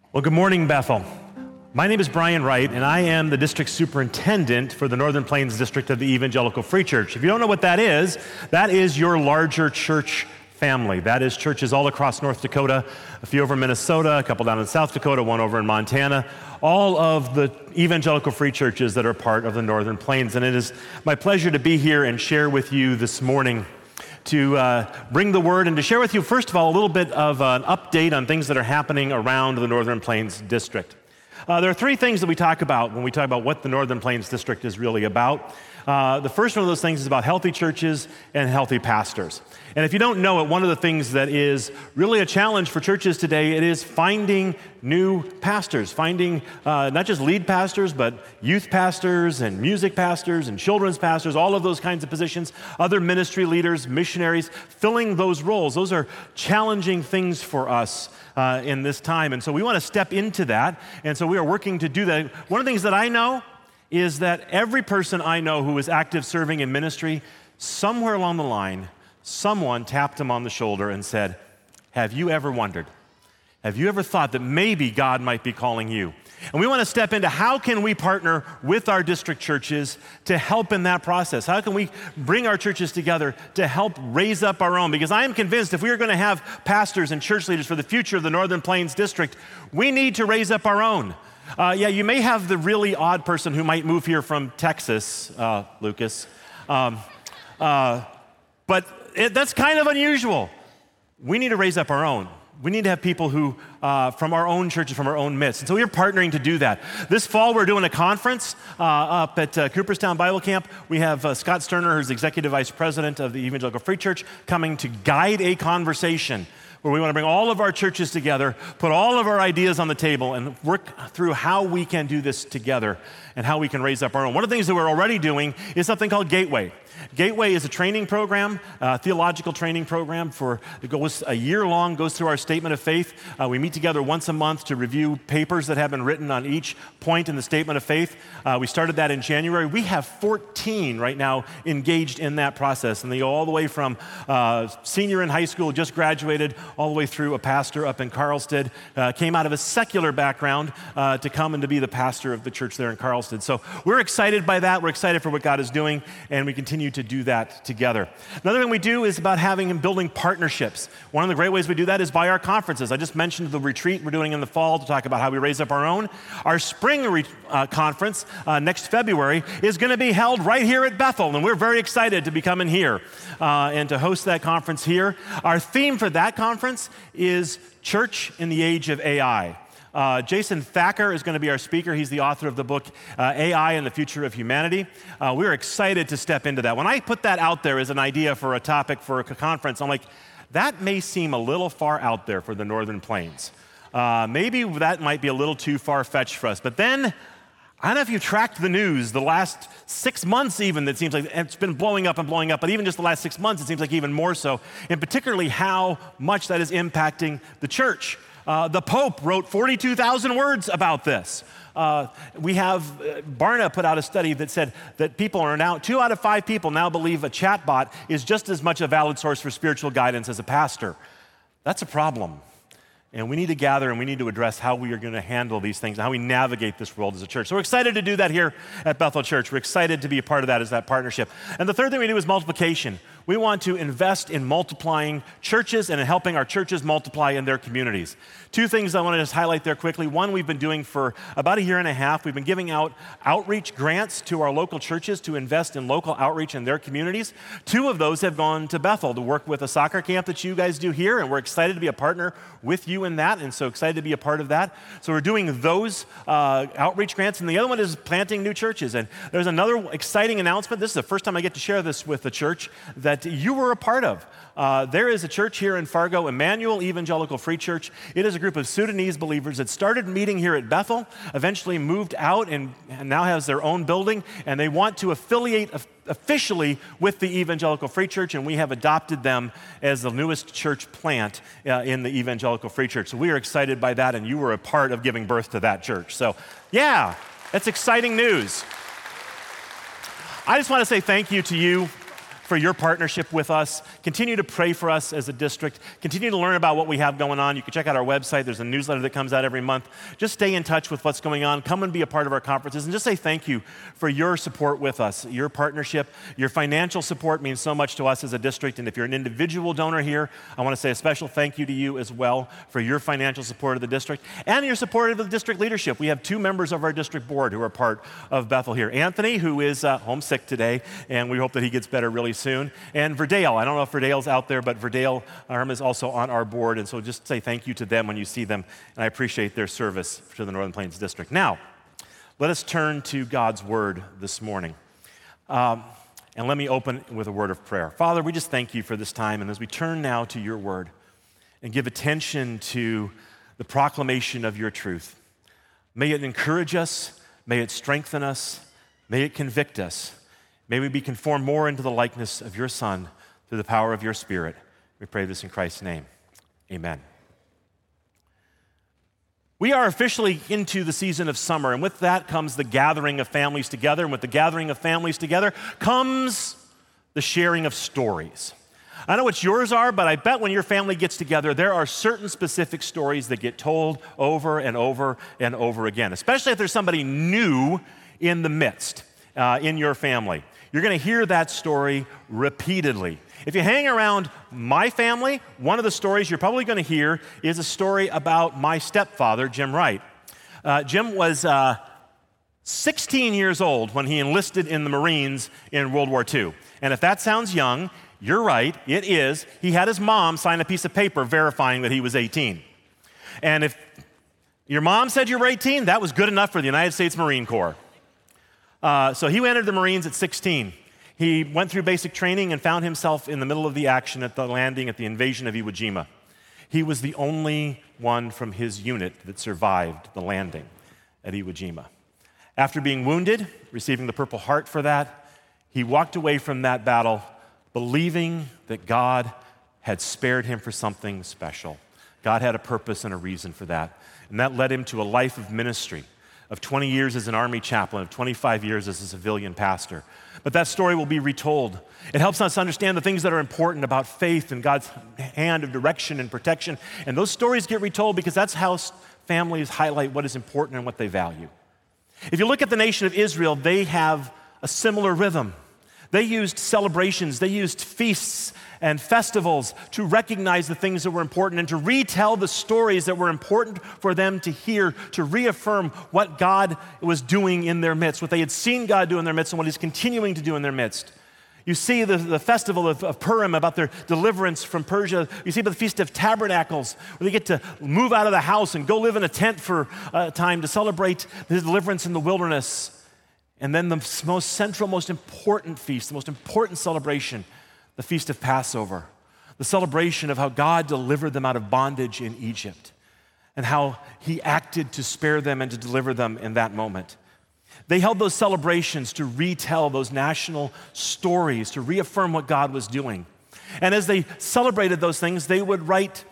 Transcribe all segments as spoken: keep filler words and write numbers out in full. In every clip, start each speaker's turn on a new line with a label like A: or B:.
A: Well, good morning, Bethel. My name is Brian Wright, and I am the district superintendent for the Northern Plains District of the Evangelical Free Church. If you don't know what that is, that is your larger church family. That is churches all across North Dakota, a few over in Minnesota, a couple down in South Dakota, one over in Montana, all of the evangelical free churches that are part of the Northern Plains. And it is my pleasure to be here and share with you this morning to uh, bring the word and to share with you, first of all, a little bit of an update on things that are happening around the Northern Plains District. Uh, there are three things that we talk about when we talk about what the Northern Plains District is really about. Uh, the first one of those things is about healthy churches and healthy pastors. And if you don't know it, one of the things that is really a challenge for churches today, it is finding new pastors, finding uh, not just lead pastors, but youth pastors and music pastors and children's pastors, all of those kinds of positions, other ministry leaders, missionaries, filling those roles. Those are challenging things for us uh, in this time. And so we want to step into that. And so we are working to do that. One of the things that I know is that every person I know who is active serving in ministry, somewhere along the line, someone tapped him on the shoulder and said, have you ever wondered? Have you ever thought that maybe God might be calling you? And we want to step into how can we partner with our district churches to help in that process? How can we bring our churches together to help raise up our own? Because I am convinced if we are going to have pastors and church leaders for the future of the Northern Plains District, we need to raise up our own. Uh, yeah, you may have the really odd person who might move here from Texas, uh, Lucas, um, uh, but it, that's kind of unusual. We need to raise up our own. We need to have people who, uh, from our own churches, from our own midst. And so we're partnering to do that. This fall, we're doing a conference uh, up at uh, Cooperstown Bible Camp. We have uh, Scott Sterner, who's Executive Vice President of the Evangelical Free Church, coming to guide a conversation where we want to bring all of our churches together, put all of our ideas on the table, and work through how we can do this together and how we can raise up our own. One of the things that we're already doing is something called Gateway. Gateway is a training program, a theological training program for, it goes a year long, goes through our statement of faith. Uh, we meet together once a month to review papers that have been written on each point in the statement of faith. Uh, we started that in January. We have fourteen right now engaged in that process, and they go all the way from uh, senior in high school, just graduated, all the way through a pastor up in Carlstead, uh, came out of a secular background uh, to come and to be the pastor of the church there in Carlstead. So we're excited by that. We're excited for what God is doing, and we continue to do that together. Another thing we do is about having and building partnerships. One of the great ways we do that is by our conferences. I just mentioned the retreat we're doing in the fall to talk about how we raise up our own. Our spring re- uh, conference uh, next February is going to be held right here at Bethel, and we're very excited to be coming here uh, and to host that conference here. Our theme for that conference is Church in the Age of A I. Uh, Jason Thacker is going to be our speaker. He's the author of the book, uh, A I and the Future of Humanity. Uh, we're excited to step into that. When I put that out there as an idea for a topic for a conference, I'm like, that may seem a little far out there for the Northern Plains. Uh, maybe that might be a little too far-fetched for us. But then, I don't know if you've tracked the news the last six months even, that seems like it's been blowing up and blowing up, but even just the last six months, it seems like even more so, and particularly how much that is impacting the church. Uh, the Pope wrote forty-two thousand words about this. Uh, we have, uh, Barna put out a study that said that people are now, two out of five people now believe a chatbot is just as much a valid source for spiritual guidance as a pastor. That's a problem. And we need to gather and we need to address how we are going to handle these things and how we navigate this world as a church. So we're excited to do that here at Bethel Church. We're excited to be a part of that as that partnership. And the third thing we do is multiplication. We want to invest in multiplying churches and in helping our churches multiply in their communities. Two things I want to just highlight there quickly. One, we've been doing for about a year and a half. We've been giving out outreach grants to our local churches to invest in local outreach in their communities. Two of those have gone to Bethel to work with a soccer camp that you guys do here, and we're excited to be a partner with you in that, and so excited to be a part of that. So we're doing those uh, outreach grants, and the other one is planting new churches. And there's another exciting announcement. This is the first time I get to share this with the church that you were a part of. Uh, there is a church here in Fargo, Emmanuel Evangelical Free Church. It is a group of Sudanese believers that started meeting here at Bethel, eventually moved out and, and now has their own building, and they want to affiliate officially with the Evangelical Free Church, and we have adopted them as the newest church plant uh, in the Evangelical Free Church. So we are excited by that, and you were a part of giving birth to that church. So yeah, that's exciting news. I just want to say thank you to you for your partnership with us. Continue to pray for us as a district. Continue to learn about what we have going on. You can check out our website. There's a newsletter that comes out every month. Just stay in touch with what's going on. Come and be a part of our conferences, and just say thank you for your support with us, your partnership. Your financial support means so much to us as a district, and if you're an individual donor here, I want to say a special thank you to you as well for your financial support of the district and your support of the district leadership. We have two members of our district board who are part of Bethel here. Anthony, who is uh, homesick today, and we hope that he gets better really soon. And Verdale, I don't know if Verdale's out there, but Verdale um, is also on our board, and so just say thank you to them when you see them, and I appreciate their service to the Northern Plains District. Now, let us turn to God's Word this morning. Um, and let me open with a word of prayer. Father, we just thank you for this time, and as we turn now to your Word and give attention to the proclamation of your truth, may it encourage us, may it strengthen us, may it convict us. May we be conformed more into the likeness of your Son through the power of your Spirit. We pray this in Christ's name. Amen. We are officially into the season of summer, and with that comes the gathering of families together, and with the gathering of families together comes the sharing of stories. I know what yours are, but I bet when your family gets together, there are certain specific stories that get told over and over and over again, especially if there's somebody new in the midst uh, in your family. You're going to hear that story repeatedly. If you hang around my family, one of the stories you're probably going to hear is a story about my stepfather, Jim Wright. Uh, Jim was uh, sixteen years old when he enlisted in the Marines in World War Two. And if that sounds young, you're right, it is. He had his mom sign a piece of paper verifying that he was eighteen. And if your mom said you were eighteen, that was good enough for the United States Marine Corps. Uh, so he entered the Marines at sixteen. He went through basic training and found himself in the middle of the action at the landing at the invasion of Iwo Jima. He was the only one from his unit that survived the landing at Iwo Jima. After being wounded, receiving the Purple Heart for that, he walked away from that battle believing that God had spared him for something special. God had a purpose and a reason for that. And that led him to a life of ministry, of twenty years as an army chaplain, of twenty-five years as a civilian pastor. But that story will be retold. It helps us understand the things that are important about faith and God's hand of direction and protection. And those stories get retold because that's how families highlight what is important and what they value. If you look at the nation of Israel, they have a similar rhythm. They used celebrations, they used feasts and festivals to recognize the things that were important and to retell the stories that were important for them to hear, to reaffirm what God was doing in their midst, what they had seen God do in their midst and what he's continuing to do in their midst. You see the, the festival of, of Purim, about their deliverance from Persia. You see about the Feast of Tabernacles, where they get to move out of the house and go live in a tent for a time to celebrate the deliverance in the wilderness. And then the most central, most important feast, the most important celebration, the Feast of Passover, the celebration of how God delivered them out of bondage in Egypt and how he acted to spare them and to deliver them in that moment. They held those celebrations to retell those national stories, to reaffirm what God was doing. And as they celebrated those things, they would write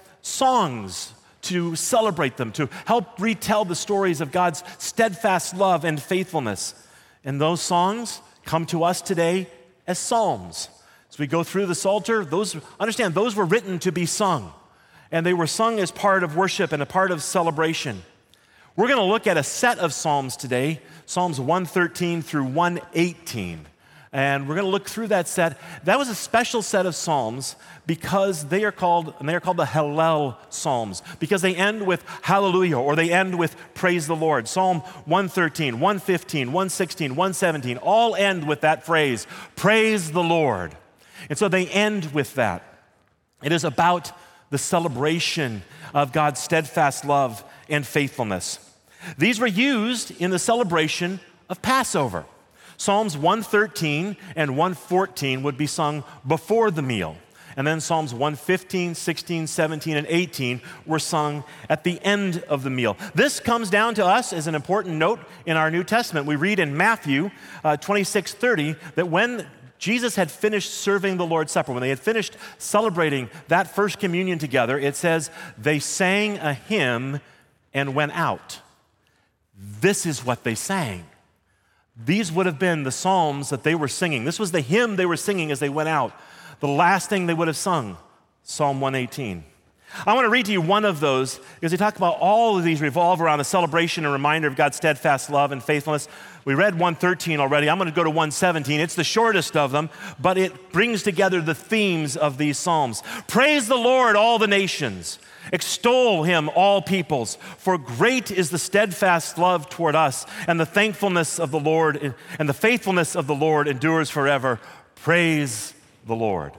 A: songs to celebrate them, to help retell the stories of God's steadfast love and faithfulness. And those songs come to us today as psalms. As we go through the Psalter, those, understand, those were written to be sung. And they were sung as part of worship and a part of celebration. We're going to look at a set of psalms today, Psalms one thirteen through one eighteen. And we're going to look through that set. That was a special set of psalms because they are called, and they are called the Hallel psalms, because they end with hallelujah, or they end with praise the Lord. Psalm one thirteen, one fifteen, one sixteen, one seventeen, all end with that phrase, praise the Lord. And so they end with that. It is about the celebration of God's steadfast love and faithfulness. These were used in the celebration of Passover. Psalms one thirteen and one fourteen would be sung before the meal. And then Psalms one fifteen, sixteen, seventeen, and eighteen were sung at the end of the meal. This comes down to us as an important note in our New Testament. We read in Matthew uh, twenty-six thirty that when Jesus had finished serving the Lord's Supper, when they had finished celebrating that first communion together, it says, they sang a hymn and went out. This is what they sang. these would have been the psalms that they were singing. This was the hymn they were singing as they went out. The last thing they would have sung, Psalm one eighteen. I want to read to you one of those because they talk about all of these revolve around a celebration and reminder of God's steadfast love and faithfulness. We read one thirteen already. I'm going to go to one seventeen. It's the shortest of them, but it brings together the themes of these psalms. Praise the Lord, all the nations. Extol him, all peoples. For great is the steadfast love toward us, and the thankfulness of the Lord, and the faithfulness of the Lord endures forever. Praise the Lord.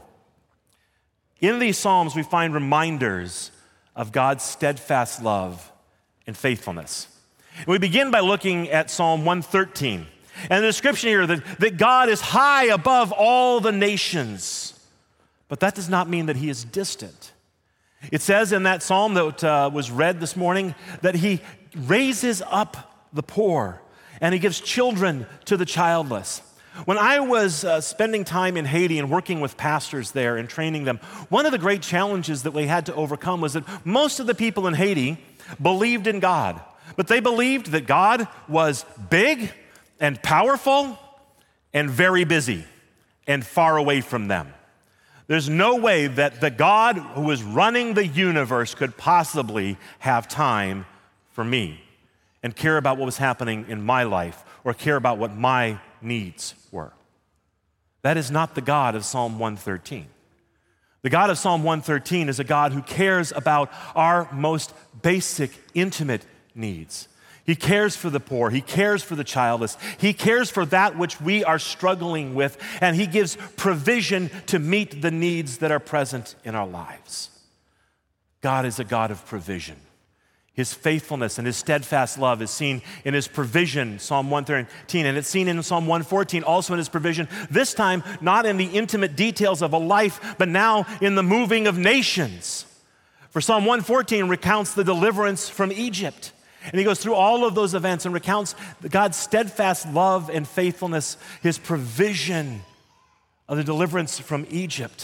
A: In these Psalms, we find reminders of God's steadfast love and faithfulness. And we begin by looking at Psalm one thirteen. And the description here that, that God is high above all the nations. But that does not mean that he is distant. It says in that psalm that uh, was read this morning that he raises up the poor and he gives children to the childless. When I was uh, spending time in Haiti and working with pastors there and training them, one of the great challenges that we had to overcome was that most of the people in Haiti believed in God, but they believed that God was big and powerful and very busy and far away from them. There's no way that the God who is running the universe could possibly have time for me and care about what was happening in my life or care about what my needs were. That is not the God of Psalm one thirteen. The God of Psalm one thirteen is a God who cares about our most basic, intimate needs. He cares for the poor. He cares for the childless. He cares for that which we are struggling with, and he gives provision to meet the needs that are present in our lives. God is a God of provision. His faithfulness and his steadfast love is seen in his provision, Psalm one thirteen, and it's seen in Psalm one fourteen, also in his provision, this time not in the intimate details of a life, but now in the moving of nations. For Psalm one fourteen recounts the deliverance from Egypt. And he goes through all of those events and recounts God's steadfast love and faithfulness, his provision of the deliverance from Egypt.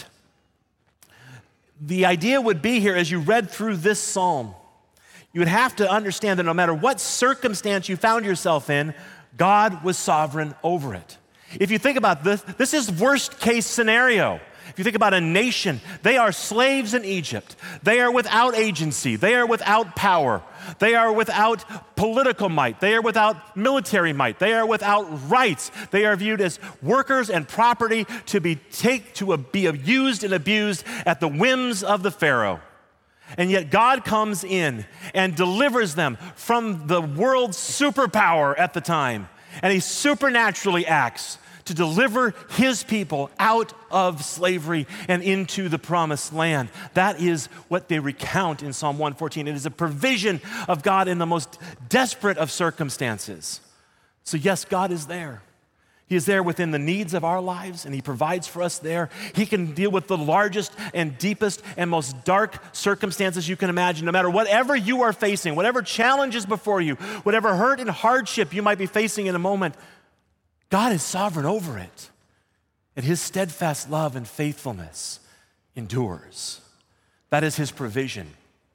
A: The idea would be here, as you read through this psalm, you would have to understand that no matter what circumstance you found yourself in, God was sovereign over it. If you think about this, this is worst case scenario. If you think about a nation, they are slaves in Egypt. They are without agency. They are without power. They are without political might. They are without military might. They are without rights. They are viewed as workers and property to be take to be used and abused at the whims of the Pharaoh. And yet God comes in and delivers them from the world's superpower at the time. And he supernaturally acts to deliver his people out of slavery and into the promised land. That is what they recount in Psalm one fourteen. It is a provision of God in the most desperate of circumstances. So yes, God is there. He is there within the needs of our lives, and he provides for us there. He can deal with the largest and deepest and most dark circumstances you can imagine. No matter whatever you are facing, whatever challenges before you, whatever hurt and hardship you might be facing in a moment, God is sovereign over it, and his steadfast love and faithfulness endures. That is his provision.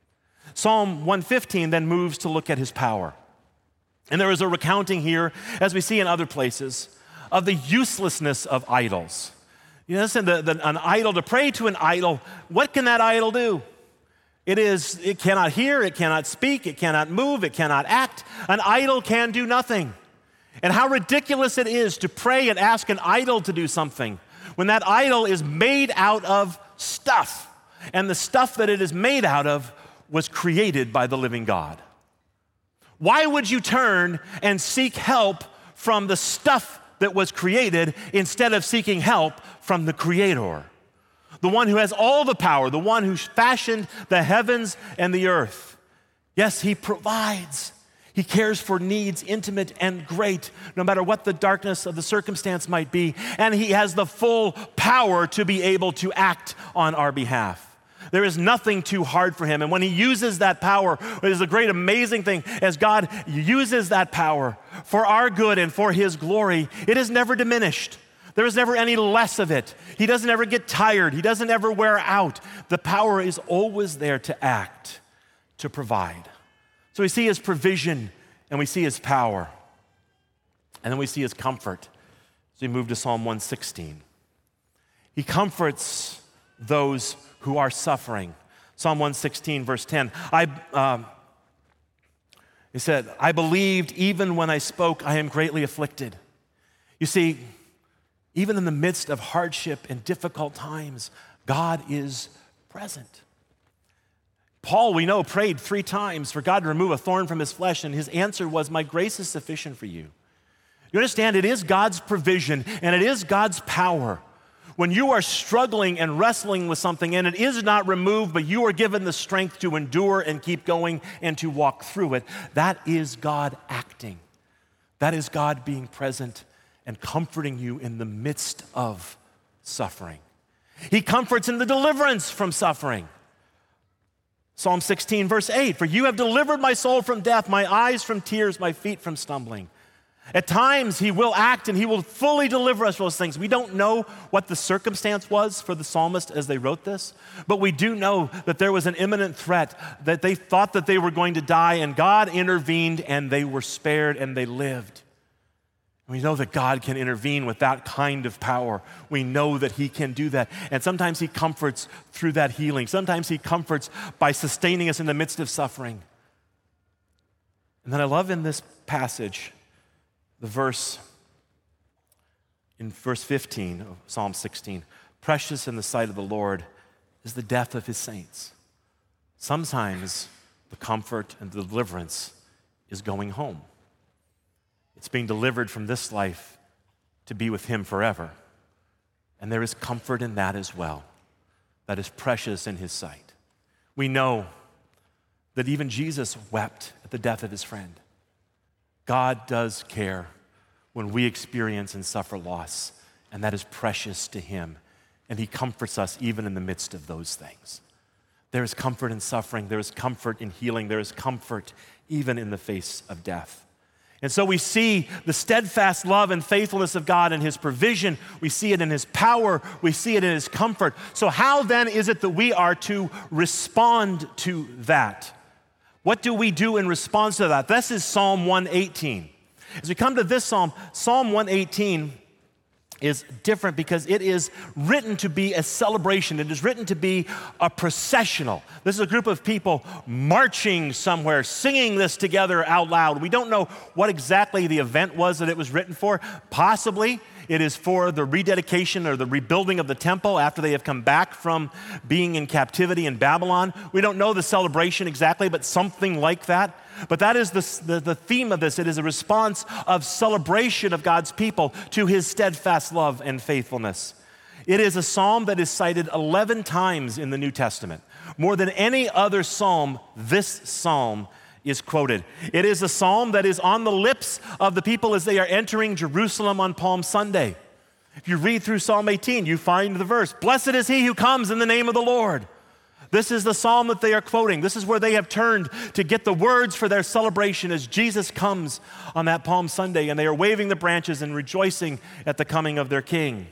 A: Psalm one fifteen then moves to look at his power. And there is a recounting here, as we see in other places, of the uselessness of idols. You know, listen, the, the, an idol, to pray to an idol, what can that idol do? It is, it cannot hear, it cannot speak, it cannot move, it cannot act. An idol can do nothing. And how ridiculous it is to pray and ask an idol to do something when that idol is made out of stuff. And the stuff that it is made out of was created by the living God. Why would you turn and seek help from the stuff that was created instead of seeking help from the Creator? The one who has all the power, the one who fashioned the heavens and the earth. Yes, he provides. He cares for needs intimate and great, no matter what the darkness of the circumstance might be. And he has the full power to be able to act on our behalf. There is nothing too hard for him. And when he uses that power, it is a great, amazing thing. As God uses that power for our good and for his glory, it is never diminished. There is never any less of it. He doesn't ever get tired. He doesn't ever wear out. The power is always there to act, to provide. So we see his provision and we see his power. And then we see his comfort. So we move to Psalm one sixteen. He comforts those who are suffering. Psalm one sixteen, verse ten. I, um, he said, I believed even when I spoke, I am greatly afflicted. You see, even in the midst of hardship and difficult times, God is present. Paul, we know, prayed three times for God to remove a thorn from his flesh, and his answer was, my grace is sufficient for you. You understand, it is God's provision, and it is God's power. When you are struggling and wrestling with something, and it is not removed, but you are given the strength to endure and keep going and to walk through it, that is God acting. That is God being present and comforting you in the midst of suffering. He comforts in the deliverance from suffering. Psalm sixteen, verse eight, for you have delivered my soul from death, my eyes from tears, my feet from stumbling. At times, he will act and he will fully deliver us from those things. We don't know what the circumstance was for the psalmist as they wrote this, but we do know that there was an imminent threat, that they thought that they were going to die, and God intervened and they were spared and they lived. We know that God can intervene with that kind of power. We know that he can do that. And sometimes he comforts through that healing. Sometimes he comforts by sustaining us in the midst of suffering. And then I love in this passage, the verse in verse fifteen of Psalm sixteen, precious in the sight of the Lord is the death of his saints. Sometimes the comfort and the deliverance is going home. It's being delivered from this life to be with him forever. And there is comfort in that as well. That is precious in his sight. We know that even Jesus wept at the death of his friend. God does care when we experience and suffer loss, and that is precious to him. And he comforts us even in the midst of those things. There is comfort in suffering. There is comfort in healing. There is comfort even in the face of death. And so we see the steadfast love and faithfulness of God in his provision. We see it in his power. We see it in his comfort. So how then is it that we are to respond to that? What do we do in response to that? This is Psalm one eighteen. As we come to this psalm, Psalm one eighteen is different because it is written to be a celebration. It is written to be a processional. This is a group of people marching somewhere, singing this together out loud. We don't know what exactly the event was that it was written for. Possibly it is for the rededication or the rebuilding of the temple after they have come back from being in captivity in Babylon. We don't know the celebration exactly, but something like that. But that is the, the, the theme of this. It is a response of celebration of God's people to his steadfast love and faithfulness. It is a psalm that is cited eleven times in the New Testament. More than any other psalm, this psalm is quoted. It is a psalm that is on the lips of the people as they are entering Jerusalem on Palm Sunday. If you read through Psalm eighteen, you find the verse, blessed is he who comes in the name of the Lord. This is the psalm that they are quoting. This is where they have turned to get the words for their celebration as Jesus comes on that Palm Sunday, and they are waving the branches and rejoicing at the coming of their King.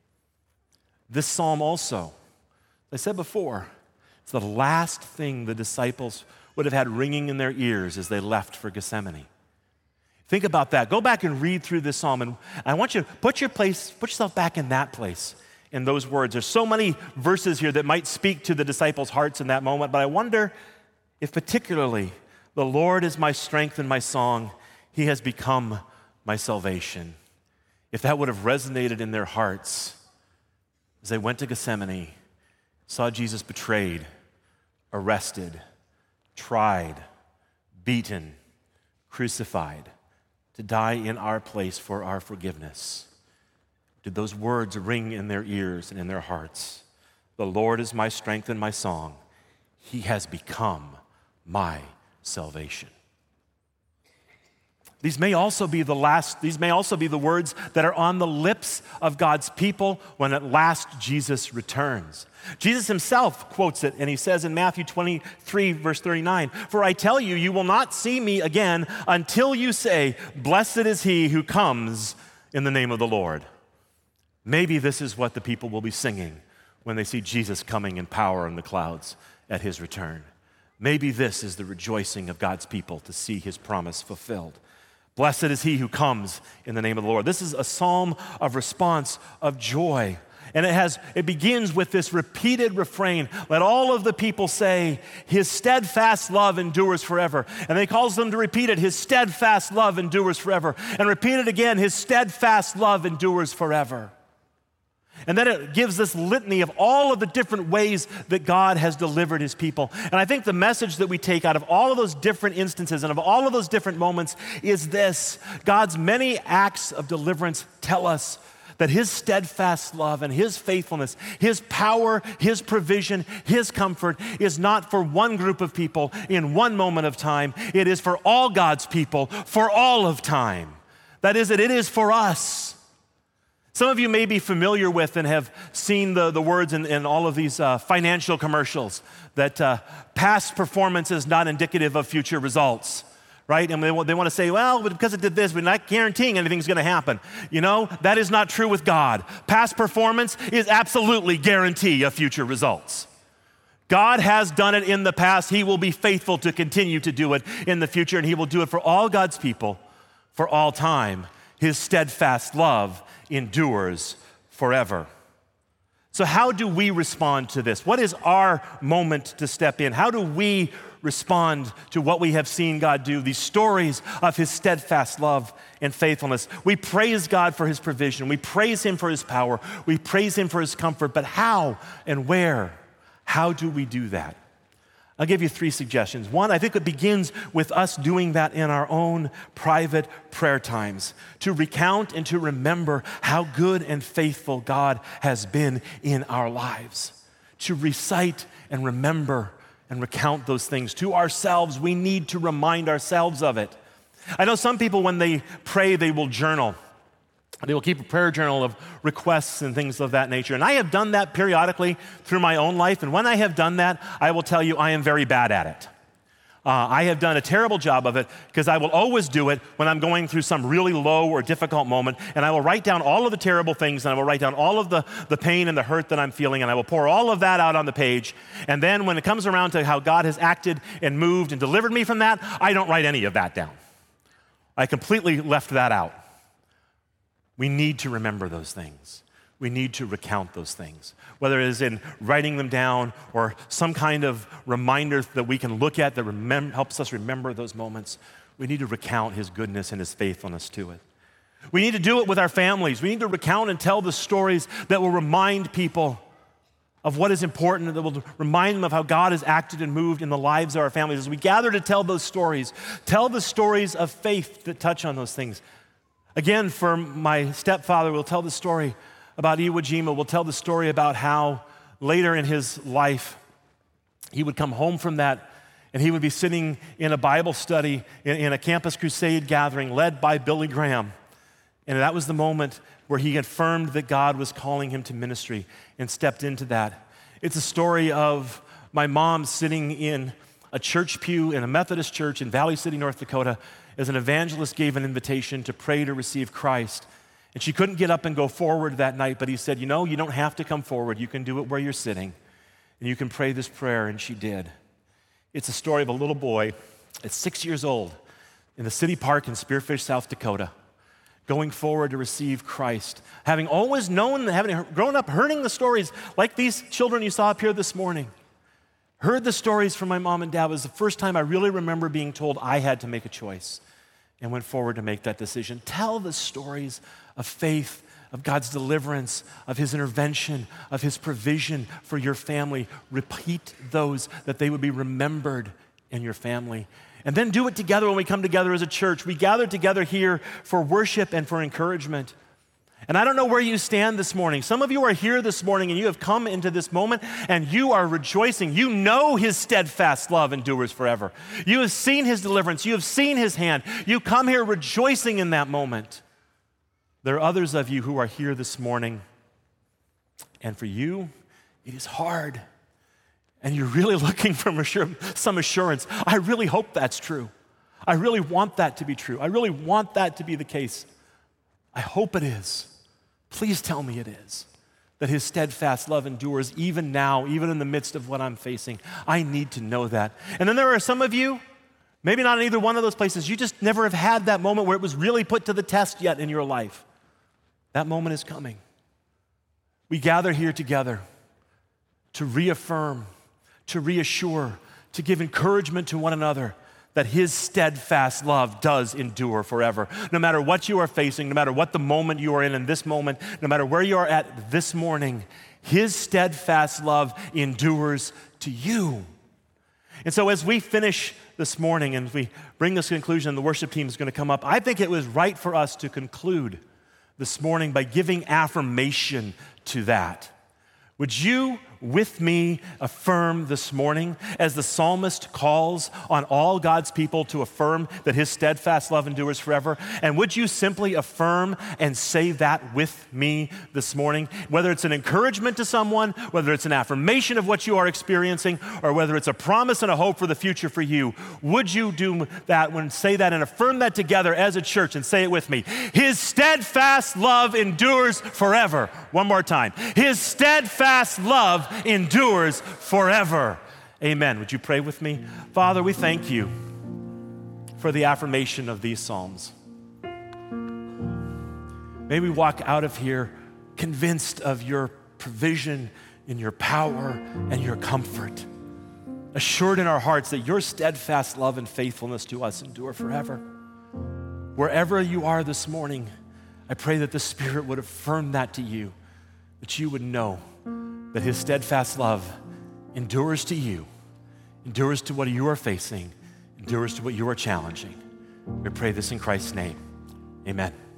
A: This psalm also, as I said before, it's the last thing the disciples would have had ringing in their ears as they left for Gethsemane. Think about that. Go back and read through this psalm, and I want you to put your place, put yourself back in that place. In those words. There's so many verses here that might speak to the disciples' hearts in that moment, but I wonder if particularly the Lord is my strength and my song, he has become my salvation. If that would have resonated in their hearts as they went to Gethsemane, saw Jesus betrayed, arrested, tried, beaten, crucified, to die in our place for our forgiveness. Did those words ring in their ears and in their hearts? The Lord is my strength and my song. He has become my salvation. These may also be the last, these may also be the words that are on the lips of God's people when at last Jesus returns. Jesus himself quotes it, and he says in Matthew twenty-three, verse thirty-nine, for I tell you, you will not see me again until you say, blessed is he who comes in the name of the Lord. Maybe this is what the people will be singing when they see Jesus coming in power in the clouds at his return. Maybe this is the rejoicing of God's people to see his promise fulfilled. Blessed is he who comes in the name of the Lord. This is a psalm of response, of joy. And it has it begins with this repeated refrain. Let all of the people say, his steadfast love endures forever. And then he calls them to repeat it, his steadfast love endures forever. And repeat it again, his steadfast love endures forever. And then it gives this litany of all of the different ways that God has delivered his people. And I think the message that we take out of all of those different instances and of all of those different moments is this: God's many acts of deliverance tell us that his steadfast love and his faithfulness, his power, his provision, his comfort is not for one group of people in one moment of time. It is for all God's people for all of time. That is, that it is for us. Some of you may be familiar with and have seen the, the words in, in all of these uh, financial commercials that uh, past performance is not indicative of future results, right? And they, they want to say, well, because it did this, we're not guaranteeing anything's going to happen. You know, that is not true with God. Past performance is absolutely guarantee of future results. God has done it in the past. He will be faithful to continue to do it in the future, and he will do it for all God's people for all time. His steadfast love endures forever. So how do we respond to this? What is our moment to step in? How do we respond to what we have seen God do, these stories of his steadfast love and faithfulness? We praise God for his provision. We praise him for his power. We praise him for his comfort. But how and where? How do we do that? I'll give you three suggestions. One, I think it begins with us doing that in our own private prayer times, to recount and to remember how good and faithful God has been in our lives. To recite and remember and recount those things to ourselves. We need to remind ourselves of it. I know some people, when they pray, they will journal. They will keep a prayer journal of requests and things of that nature. And I have done that periodically through my own life. And when I have done that, I will tell you I am very bad at it. Uh, I have done a terrible job of it because I will always do it when I'm going through some really low or difficult moment. And I will write down all of the terrible things, and I will write down all of the, the pain and the hurt that I'm feeling, and I will pour all of that out on the page. And then when it comes around to how God has acted and moved and delivered me from that, I don't write any of that down. I completely left that out. We need to remember those things. We need to recount those things, whether it is in writing them down or some kind of reminder that we can look at that remem- helps us remember those moments. We need to recount his goodness and his faithfulness to it. We need to do it with our families. We need to recount and tell the stories that will remind people of what is important, that will remind them of how God has acted and moved in the lives of our families. As we gather to tell those stories, tell the stories of faith that touch on those things. Again, for my stepfather, we'll tell the story about Iwo Jima. We'll tell the story about how later in his life, he would come home from that and he would be sitting in a Bible study in, in a campus crusade gathering led by Billy Graham. And that was the moment where he affirmed that God was calling him to ministry and stepped into that. It's a story of my mom sitting in a church pew in a Methodist church in Valley City, North Dakota, as an evangelist gave an invitation to pray to receive Christ. And she couldn't get up and go forward that night, but he said, you know, you don't have to come forward. You can do it where you're sitting, and you can pray this prayer, and she did. It's a story of a little boy at six years old in the city park in Spearfish, South Dakota, going forward to receive Christ, having always known, having grown up hearing the stories like these children you saw up here this morning. Heard the stories from my mom and dad. It was the first time I really remember being told I had to make a choice and went forward to make that decision. Tell the stories of faith, of God's deliverance, of his intervention, of his provision for your family. Repeat those that they would be remembered in your family. And then do it together when we come together as a church. We gather together here for worship and for encouragement. And I don't know where you stand this morning. Some of you are here this morning and you have come into this moment and you are rejoicing. You know his steadfast love endures forever. You have seen his deliverance. You have seen his hand. You come here rejoicing in that moment. There are others of you who are here this morning, and for you, it is hard. And you're really looking for some assurance. I really hope that's true. I really want that to be true. I really want that to be the case. I hope it is. Please tell me it is, that his steadfast love endures even now, even in the midst of what I'm facing. I need to know that. And then there are some of you, Maybe not in either one of those places. You just never have had that moment where it was really put to the test yet in your life. That moment is coming. We gather here together to reaffirm, to reassure, to give encouragement to one another that his steadfast love does endure forever. No matter what you are facing, no matter what the moment you are in in this moment, no matter where you are at this morning, his steadfast love endures to you. And so as we finish this morning and we bring this conclusion, and the worship team is going to come up, I think it was right for us to conclude this morning by giving affirmation to that. Would you, with me, affirm this morning as the psalmist calls on all God's people to affirm that his steadfast love endures forever? And would you simply affirm and say that with me this morning? Whether it's an encouragement to someone, whether it's an affirmation of what you are experiencing, or whether it's a promise and a hope for the future for you, would you do that when say that and affirm that together as a church and say it with me? His steadfast love endures forever. One more time. His steadfast love endures forever. Amen. Would you pray with me? Father, we thank you for the affirmation of these Psalms. May we walk out of here convinced of your provision and your power and your comfort, assured in our hearts that your steadfast love and faithfulness to us endure forever. Wherever you are this morning, I pray that the Spirit would affirm that to you, that you would know that his steadfast love endures to you, endures to what you are facing, endures to what you are challenging. We pray this in Christ's name. Amen.